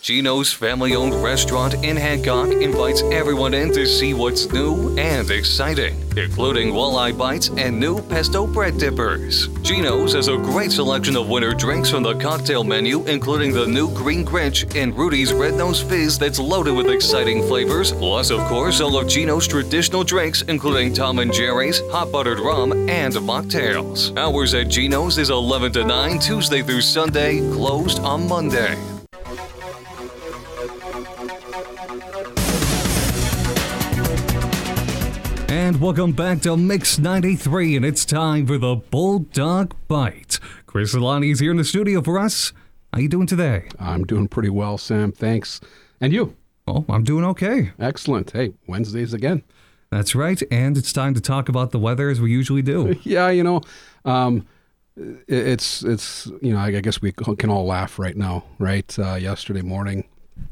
Geno's family-owned restaurant in Hancock invites everyone in to see what's new and exciting, including walleye bites and new pesto bread dippers. Geno's has a great selection of winter drinks from the cocktail menu, including the new Green Grinch and Rudy's Red Nose Fizz that's loaded with exciting flavors, plus, of course, all of Geno's traditional drinks, including Tom and Jerry's, hot buttered rum, and mocktails. Hours at Geno's is 11 to 9, Tuesday through Sunday, closed on Monday. And welcome back to Mix 93, and it's time for the Bulldog Bite. Chris Alani is here in the studio for us. How you doing today? I'm doing pretty well, Sam. Thanks. And you? Oh, I'm doing okay. Excellent. Hey, Wednesdays again. That's right, and it's time to talk about the weather as we usually do. Yeah, it's I guess we can all laugh right now, right? Yesterday morning,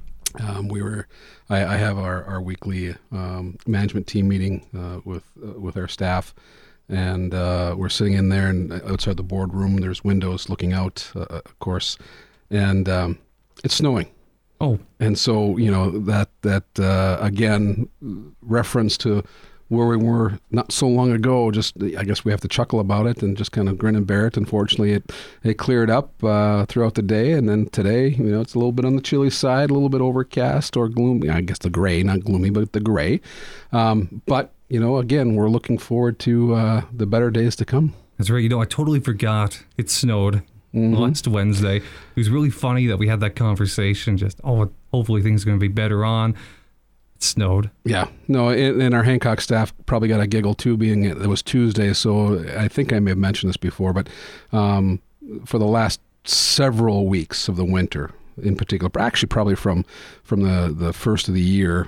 I have our weekly management team meeting with our staff, and we're sitting in there, and outside the boardroom, there's windows looking out, of course, and it's snowing. Oh, and so that again, reference to where we were not so long ago. Just I guess we have to chuckle about it and just kind of grin and bear it. Unfortunately, it cleared up throughout the day, and then today, it's a little bit on the chilly side, a little bit overcast or gloomy. I guess the gray, not gloomy, but the gray. But again, we're looking forward to the better days to come. That's right. I totally forgot it snowed. Last Wednesday. It was really funny that we had that conversation. Hopefully things are going to be better on. It snowed. Yeah. No, and our Hancock staff probably got a giggle too, being it was Tuesday. So I think I may have mentioned this before, but for the last several weeks of the winter, in particular, actually probably from the first of the year,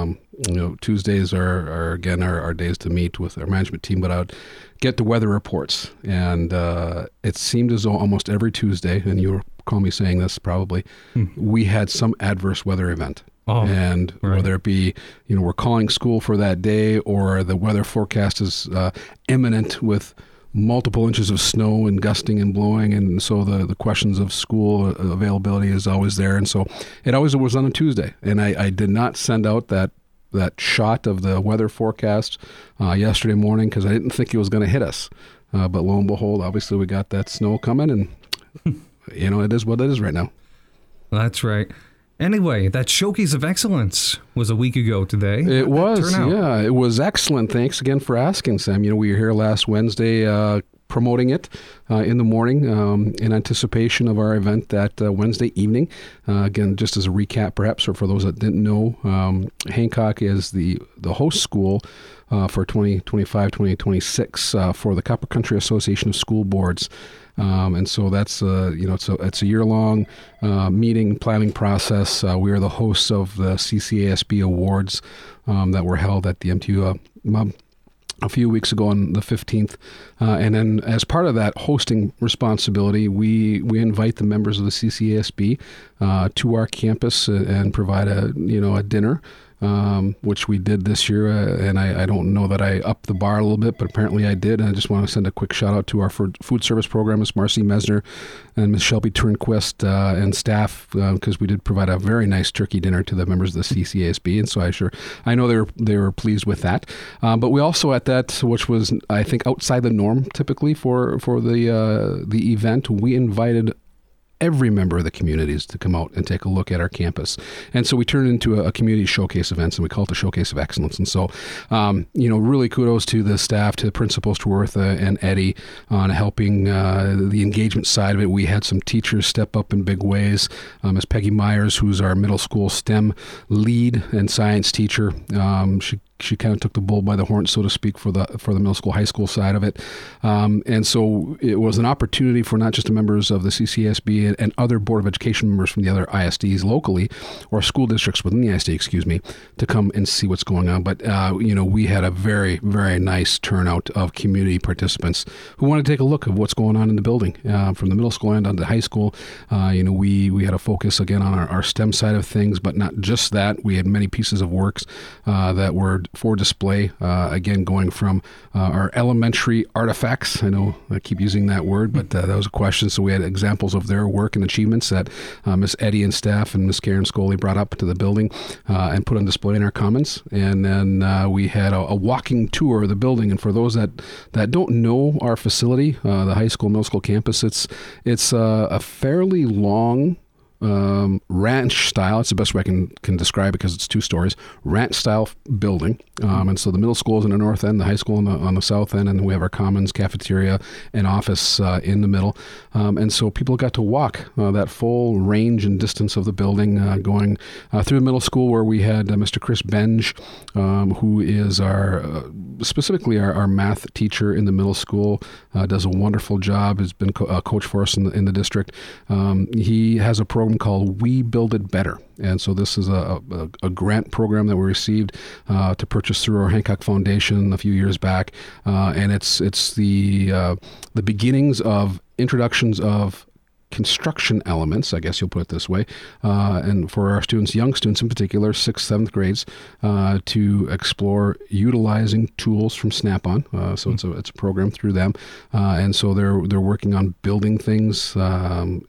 Tuesdays are again our days to meet with our management team, but I would get the weather reports, and it seemed as though almost every Tuesday, and you'll recall me saying this probably, we had some adverse weather event. And right. Whether it be, we're calling school for that day, or the weather forecast is imminent with multiple inches of snow and gusting and blowing, and so the questions of school availability is always there, and so it always was on a Tuesday, and I did not send out that shot of the weather forecast yesterday morning because I didn't think it was going to hit us, but lo and behold, obviously we got that snow coming, and it is what it is right now. That's right. Anyway, that Showcase of Excellence was a week ago today. It was, yeah. It was excellent. Thanks again for asking, Sam. We were here last Wednesday promoting it in the morning in anticipation of our event that Wednesday evening. Again, just as a recap, perhaps, or for those that didn't know, Hancock is the host school for 2025-2026 for the Copper Country Association of School Boards. And so that's it's a year-long meeting planning process. We are the hosts of the CCASB Awards that were held at the MTU a few weeks ago on the 15th. And then as part of that hosting responsibility, we invite the members of the CCASB to our campus and provide a dinner. Which we did this year, and I don't know that I upped the bar a little bit, but apparently I did, and I just want to send a quick shout out to our food service program, Ms. Marcy Mesner and Ms. Shelby Turnquist and staff, because we did provide a very nice turkey dinner to the members of the CCASB, and so I know they were pleased with that. But we also at that, which was I think outside the norm typically for the event, we invited every member of the communities to come out and take a look at our campus. And so we turned it into a community showcase event, and we call it the Showcase of Excellence. And so, really kudos to the staff, to Principals Twertha and Eddie on helping the engagement side of it. We had some teachers step up in big ways. As Peggy Myers, who's our middle school STEM lead and science teacher, she kind of took the bull by the horn, so to speak, for the middle school, high school side of it. And so it was an opportunity for not just the members of the CCSB and other Board of Education members from the other ISDs locally, or school districts within the ISD, to come and see what's going on. But, we had a very, very nice turnout of community participants who want to take a look at what's going on in the building, from the middle school and on to high school. We had a focus again on our STEM side of things, but not just that. We had many pieces of works that were for display. Again, going from our elementary artifacts. I know I keep using that word, but that was a question. So we had examples of their work and achievements that Miss Eddie and staff and Miss Karen Scully brought up to the building and put on display in our commons. And then we had a walking tour of the building. And for those that don't know our facility, the high school, middle school campus, it's a fairly long ranch style. It's the best way I can describe it because it's 2 stories. Ranch style building. And so the middle school is in the north end, the high school on the south end, and then we have our commons, cafeteria, and office in the middle. And so people got to walk that full range and distance of the building, going through the middle school where we had Mr. Chris Benge, who is specifically our math teacher in the middle school, does a wonderful job, has been a coach for us in the district. He has a program called We Build It Better. And so this is a grant program that we received to purchase through our Hancock Foundation a few years back. And it's the beginnings of introductions of construction elements, I guess you'll put it this way, and for our students, young students in particular, 6th, 7th grades, to explore utilizing tools from Snap-on. So it's a program through them, and so they're working on building things from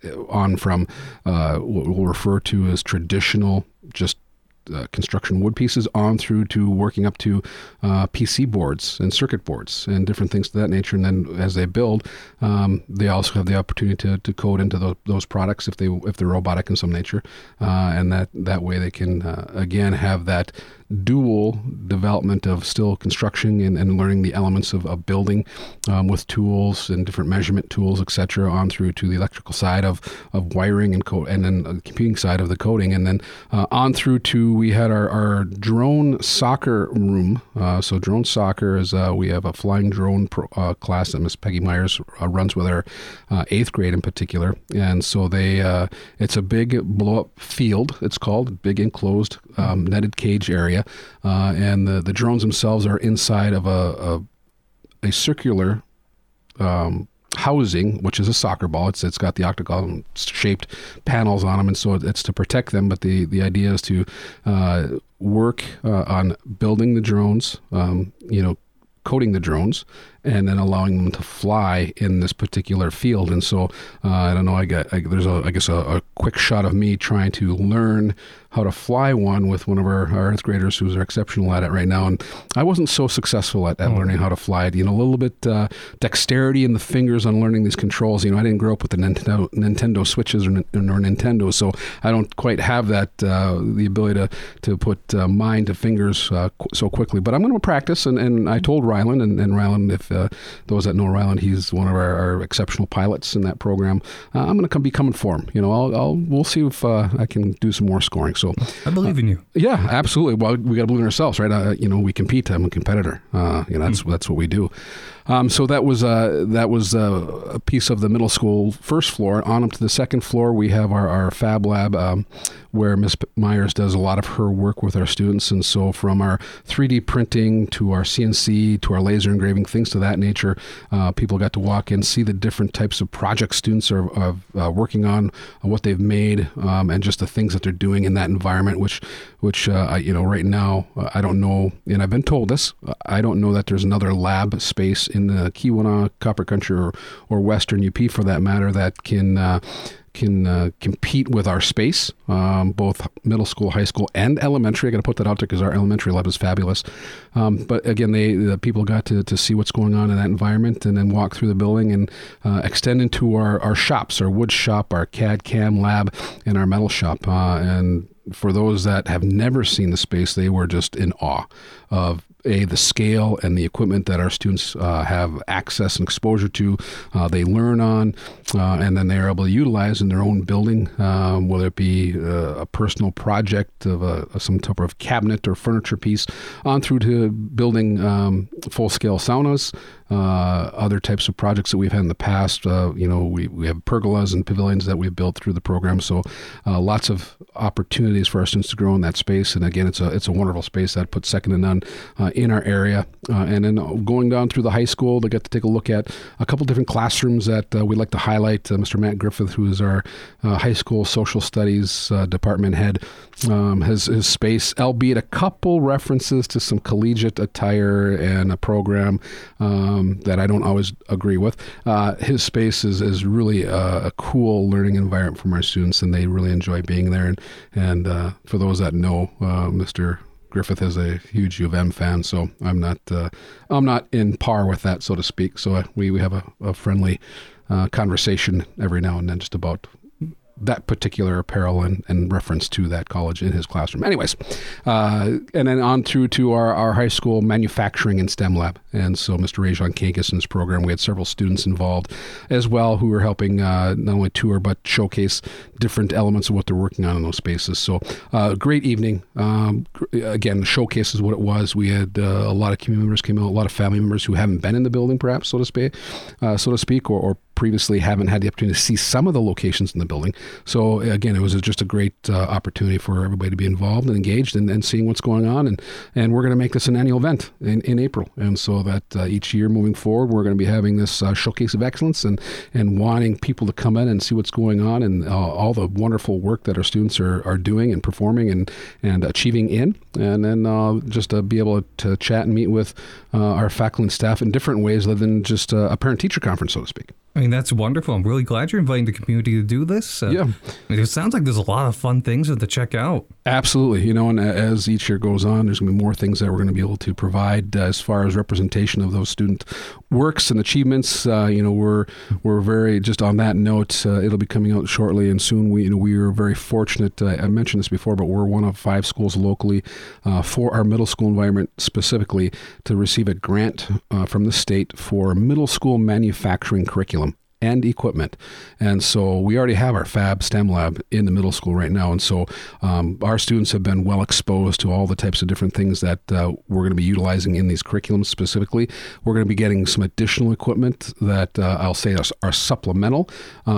what we'll refer to as traditional, just construction wood pieces, on through to working up to PC boards and circuit boards and different things of that nature. And then as they build, they also have the opportunity to code into those products if they're robotic in some nature, and that way they can again have that dual development of still construction and learning the elements of building with tools and different measurement tools, etc., on through to the electrical side of wiring and then the computing side of the coding, and then on through to we had our drone soccer room. So drone soccer is we have a flying drone class that Miss Peggy Myers runs with our 8th grade in particular, and so it's a big blow-up field. It's called big enclosed netted cage area. And the drones themselves are inside of a circular housing, which is a soccer ball. It's got the octagon-shaped panels on them, and so it's to protect them. But the idea is to work on building the drones, coding the drones, and then allowing them to fly in this particular field. And so I don't know. There's a quick shot of me trying to learn how to fly one with one of our 8th graders who's exceptional at it right now. And I wasn't so successful at learning how to fly it. A little bit dexterity in the fingers on learning these controls. I didn't grow up with the Nintendo Switches or Nintendo, so I don't quite have that the ability to put mind to fingers so quickly. But I'm going to practice, and I told Ryland, and Ryland, if those that know Ryland, he's one of our exceptional pilots in that program. I'm going to be coming for him. We'll see if I can do some more scoring. So I believe in you. Yeah, absolutely. Well, we got to believe in ourselves, right? We compete. I'm a competitor. That's what we do. So that was a piece of the middle school first floor. On up to the second floor, we have our Fab Lab, where Ms. Myers does a lot of her work with our students. And so from our 3D printing to our CNC to our laser engraving, things to that nature, people got to walk in, see the different types of projects students are working on, what they've made, and just the things that they're doing in that environment, which right now, I don't know, and I've been told this, I don't know that there's another lab space in the Keweenaw, Copper Country, or Western UP for that matter, that can compete with our space, both middle school, high school, and elementary. I got to put that out there because our elementary lab is fabulous. But again, the people got to see what's going on in that environment, and then walk through the building and extend into our shops, our wood shop, our CAD/CAM lab, and our metal shop. And for those that have never seen the space, they were just in awe of the scale and the equipment that our students have access and exposure to, they learn on, and then they're able to utilize in their own building, whether it be a personal project of some type of cabinet or furniture piece, on through to building full-scale saunas, other types of projects that we've had in the past. We have pergolas and pavilions that we've built through the program. So lots of opportunities for our students to grow in that space. And again, it's a wonderful space that puts second to none in our area. And then going down through the high school, they get to take a look at a couple different classrooms that we'd like to highlight. Mr. Matt Griffith, who is our high school social studies department head, his space, albeit a couple references to some collegiate attire and a program that I don't always agree with. His space is really a cool learning environment for our students, and they really enjoy being there. And for those that know, Mr. Griffith is a huge U of M fan, so I'm not in par with that, so to speak. So we have a friendly conversation every now and then just about that particular apparel and reference to that college in his classroom. Anyways, and then on through to our high school manufacturing and STEM lab. And so Mr. Rajan Kankis in this program, we had several students involved as well who were helping not only tour but showcase different elements of what they're working on in those spaces. So great evening. Again, the showcase is what it was. We had a lot of community members came out, a lot of family members who haven't been in the building, perhaps, so to speak, or previously haven't had the opportunity to see some of the locations in the building. So again, it was just a great opportunity for everybody to be involved and engaged and seeing what's going on. And we're going to make this an annual event in April. And so that each year moving forward, we're going to be having this showcase of excellence and wanting people to come in and see what's going on and all the wonderful work that our students are doing and performing and achieving in. And then just to be able to chat and meet with our faculty and staff in different ways other than just a parent-teacher conference, so to speak. I mean, that's wonderful. I'm really glad you're inviting the community to do this. Yeah. I mean, it sounds like there's a lot of fun things to check out. Absolutely. And as each year goes on, there's going to be more things that we're going to be able to provide as far as representation of those student works and achievements. We're very, just on that note, it'll be coming out shortly and soon. We are very fortunate. I mentioned this before, but we're one of 5 schools locally for our middle school environment specifically to receive a grant from the state for middle school manufacturing curriculum and equipment. And so we already have our Fab STEM lab in the middle school right now. And so our students have been well exposed to all the types of different things that we're going to be utilizing in these curriculums specifically. We're going to be getting some additional equipment that I'll say are supplemental.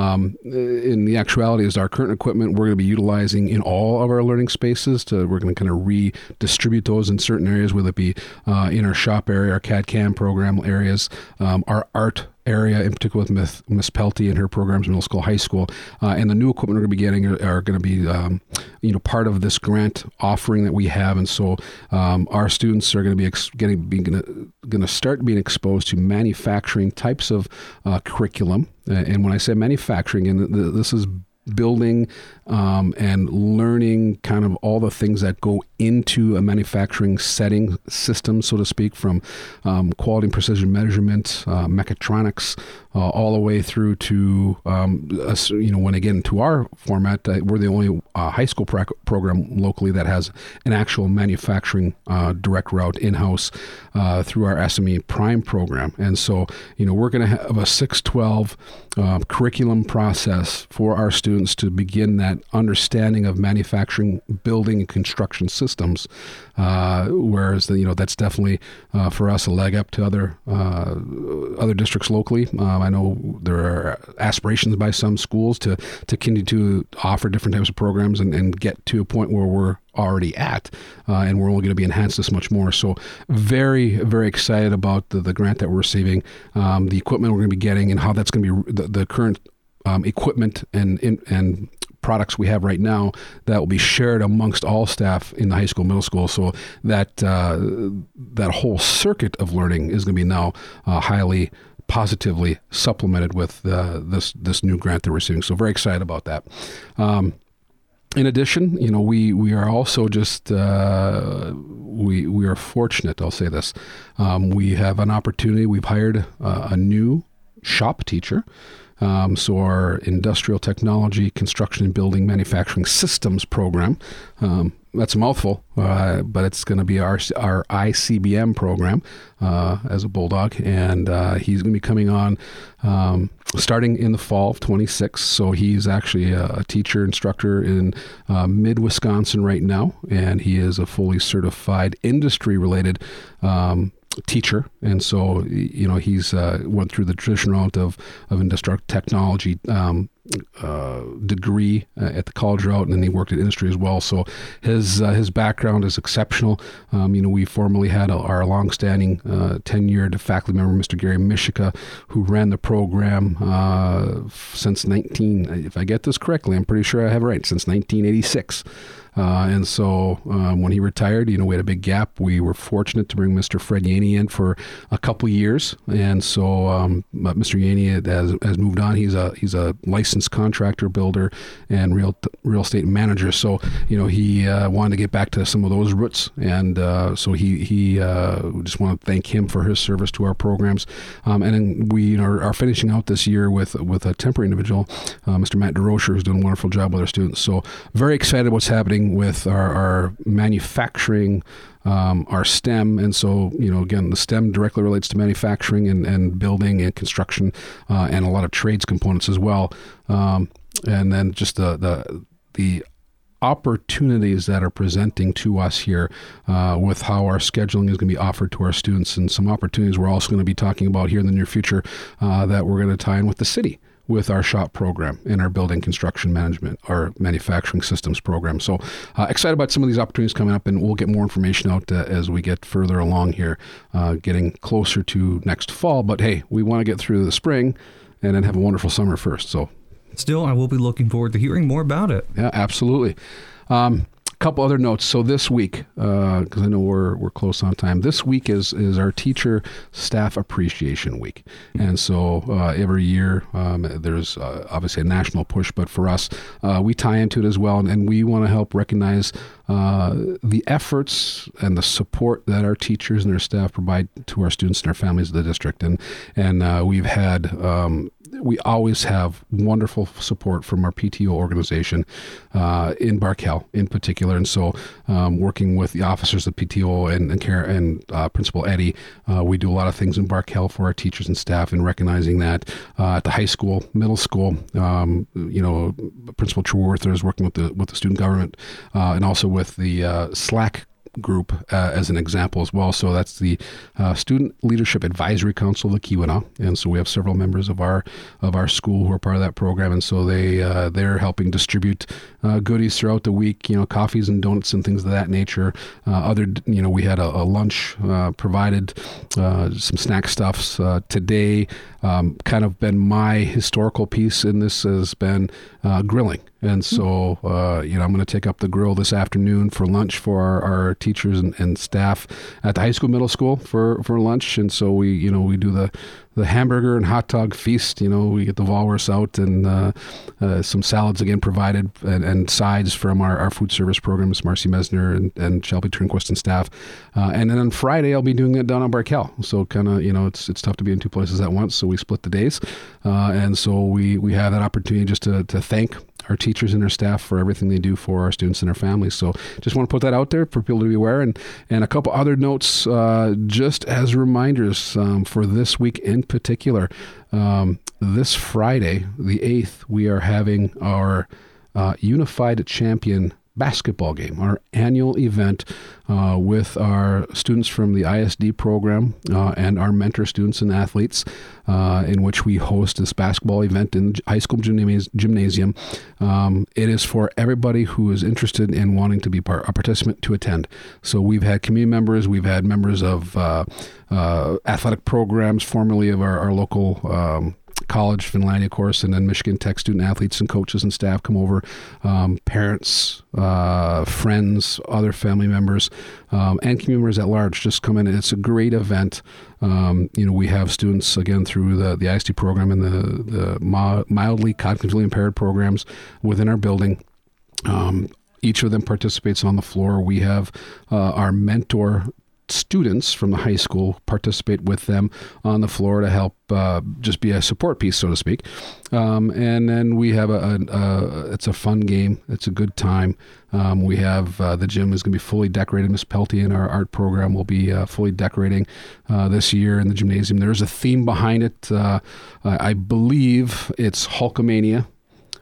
In the actuality is our current equipment we're going to be utilizing in all of our learning spaces. We're going to kind of redistribute those in certain areas, whether it be in our shop area, our CAD/CAM program areas, our art area, in particular with Miss Pelty and her programs, middle school, high school, and the new equipment we're going to be getting are going to be, part of this grant offering that we have, and so our students are going to be going to start being exposed to manufacturing types of curriculum, and when I say manufacturing, and this is building and learning kind of all the things that go into a manufacturing setting system, so to speak, from quality and precision measurement, mechatronics, all the way through to, when again, to our format, we're the only high school program locally that has an actual manufacturing direct route in-house through our SME Prime program. And so, we're going to have a 6-12 curriculum process for our students to begin that understanding of manufacturing, building, and construction systems. Whereas that's definitely for us a leg up to other districts locally. I know there are aspirations by some schools to continue to offer different types of programs and get to a point where we're already at, and we're only going to be enhanced this much more. So very, very excited about the grant that we're receiving, the equipment we're going to be getting, and how that's going to be the current equipment and products we have right now that will be shared amongst all staff in the high school, middle school. So that whole circuit of learning is going to be now highly positively supplemented with this new grant that we're receiving. So very excited about that. In addition, we are also just we are fortunate. I'll say this: we have an opportunity. We've hired a new shop teacher. So our industrial technology, construction and building manufacturing systems program, that's a mouthful, but it's going to be our ICBM program as a bulldog. And he's going to be coming on starting in the fall of 26. So he's actually a teacher instructor in mid-Wisconsin right now. And he is a fully certified industry-related teacher, and so he's went through the traditional route of industrial technology degree at the college route, and then he worked at industry as well. So his background is exceptional. We formerly had our longstanding tenured faculty member, Mr. Gary Mishika, who ran the program since if I get this correctly, I'm pretty sure I have it right, since 1986. And so when he retired, we had a big gap. We were fortunate to bring Mr. Fred Yaney in for a couple years. And so Mr. Yaney has moved on. He's a licensed contractor, builder, and real estate manager. So, he wanted to get back to some of those roots. And so he just want to thank him for his service to our programs. And then we are finishing out this year with a temporary individual, Mr. Matt DeRocher, who's doing a wonderful job with our students. So very excited what's happening with our manufacturing, our STEM. And so, again, the STEM directly relates to manufacturing and building and construction, and a lot of trades components as well. And then just the opportunities that are presenting to us here with how our scheduling is going to be offered to our students, and some opportunities we're also going to be talking about here in the near future that we're going to tie in with the city, with our shop program and our building construction management, our manufacturing systems program. So excited about some of these opportunities coming up, and we'll get more information out as we get further along here, getting closer to next fall. But hey, we want to get through the spring and then have a wonderful summer first. So still, I will be looking forward to hearing more about it. Yeah, absolutely. Couple other notes. So this week, because I know we're close on time, this week is our Teacher Staff Appreciation Week. And so every year there's obviously a national push, but for us, we tie into it as well. And we want to help recognize the efforts and the support that our teachers and their staff provide to our students and our families of the district. And we've had... we always have wonderful support from our PTO organization in Barkel in particular. And so working with the officers of PTO and Principal Eddie, we do a lot of things in Barkel for our teachers and staff, and recognizing that at the high school, middle school, Principal Trueworth is working with the student government and also with the SLAC group as an example as well. So that's the Student Leadership Advisory Council of the Keweenaw, and so we have several members of our school who are part of that program, and so they're helping distribute goodies throughout the week, coffees and donuts and things of that nature. We had a lunch provided, some snack stuffs. Today, kind of been my historical piece in this has been grilling. And so, I'm going to take up the grill this afternoon for lunch for our teachers and staff at the high school, middle school for lunch. And so we do the hamburger and hot dog feast. We get the walrus out and some salads again provided and sides from our food service programs, Marcy Mesner and Shelby Trinquist and staff. And then on Friday, I'll be doing it down on Barkel. So kind of, it's tough to be in two places at once. So we split the days. And so we have that opportunity just to thank our teachers and our staff for everything they do for our students and our families. So just want to put that out there for people to be aware. And a couple other notes just as reminders for this week in particular. This Friday, the 8th, we are having our Unified Champion basketball game, our annual event with our students from the ISD program and our mentor students and athletes, in which we host this basketball event in high school gymnasium. It is for everybody who is interested in wanting to be a participant to attend. So we've had community members, we've had members of athletic programs, formerly of our local college, Finlandia, of course, and then Michigan Tech student athletes and coaches and staff come over, parents, friends, other family members, and community members at large just come in. It's a great event. We have students, again, through the ISD program and the mildly cognitively impaired programs within our building. Each of them participates on the floor. We have our mentor students from the high school participate with them on the floor to help just be a support piece, so to speak. And then we have it's a fun game. It's a good time. We have the gym is going to be fully decorated. Miss Pelty and our art program will be fully decorating this year in the gymnasium. There's a theme behind it. I believe it's Hulkamania.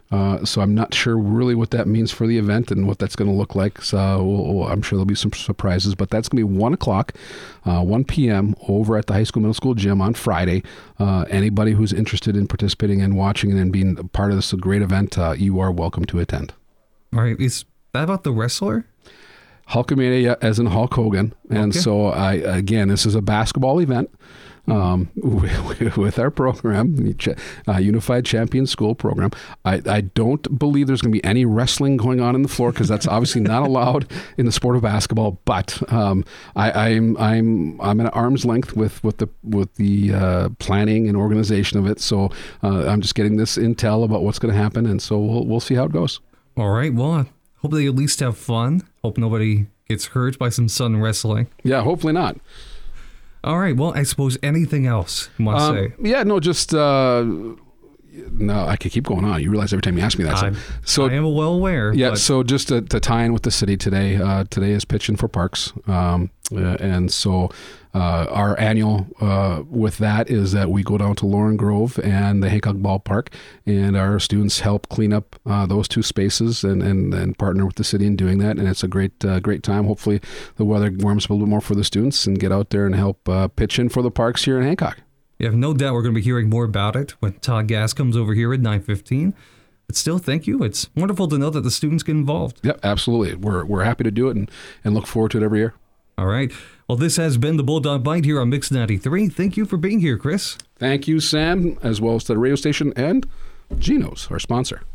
So I'm not sure really what that means for the event and what that's going to look like. So I'm sure there'll be some surprises, but that's going to be 1 o'clock, 1 p.m. over at the high school, middle school gym on Friday. Anybody who's interested in participating and watching and being a part of this great event, you are welcome to attend. All right. Is that about the wrestler? Hulkamania, as in Hulk Hogan. And so, again, this is a basketball event with our program, Unified Champion School program. I don't believe there's going to be any wrestling going on in the floor because that's obviously not allowed in the sport of basketball. But I'm at arm's length with the planning and organization of it. So I'm just getting this intel about what's going to happen, and so we'll see how it goes. All right. Well, hope they at least have fun. Hope nobody gets hurt by some sun wrestling. Yeah, hopefully not. All right. Well, I suppose anything else you want to say? Yeah, no, just... no, I could keep going on. You realize every time you ask me that. I am well aware. Yeah, but... so just to tie in with the city today, today is Pitch-In for Parks. And so our annual with that is that we go down to Lauren Grove and the Hancock Ballpark, and our students help clean up those two spaces and partner with the city in doing that. And it's a great time. Hopefully the weather warms up a little bit more for the students and get out there and help pitch in for the parks here in Hancock. You have no doubt we're going to be hearing more about it when Todd Gass comes over here at 9:15. But still, thank you. It's wonderful to know that the students get involved. Yep, absolutely. We're happy to do it and look forward to it every year. All right. Well, this has been the Bulldog Bite here on Mix 93. Thank you for being here, Chris. Thank you, Sam, as well as to the radio station and Geno's, our sponsor.